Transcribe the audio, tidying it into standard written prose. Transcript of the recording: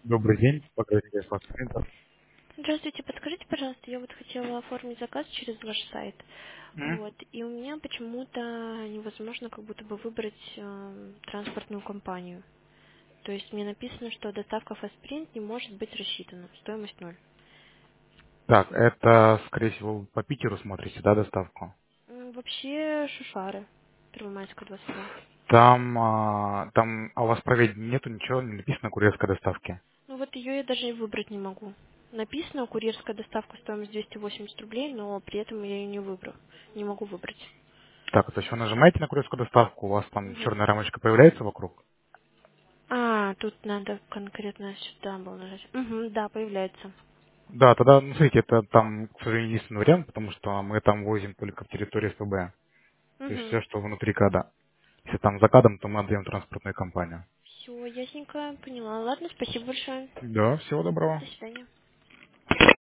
Добрый день, погрузите ваш центр. Здравствуйте, подскажите, пожалуйста, я вот хотела оформить заказ через ваш сайт, М? вот, и у меня почему-то невозможно как будто бы выбрать транспортную компанию. То есть мне написано, что доставка фастпринт не может быть рассчитана, стоимость ноль. Так, это, скорее всего, вы по Питеру смотрите, да, доставку? Вообще Шушары, Первомайская, 22. Там, у вас проведения нету, ничего, не написано курьерской доставки. Ну вот ее я даже и выбрать не могу. Написано курьерская доставка, стоимость 280 рублей, но при этом я ее не выбрал, не могу выбрать. Так, то есть вы нажимаете на курьерскую доставку, у вас там Мгм. черная рамочка появляется вокруг? Тут надо конкретно сюда было нажать. Да, появляется. Да, тогда, ну, смотрите, это там, к сожалению, единственный вариант, потому что мы там возим только в территории СПБ. То есть Угу. все, что внутри КАДа. Если там за КАДом, то мы отдаем транспортную компанию. Все, ясненько, поняла. Ладно, спасибо большое. Да, всего доброго. До свидания.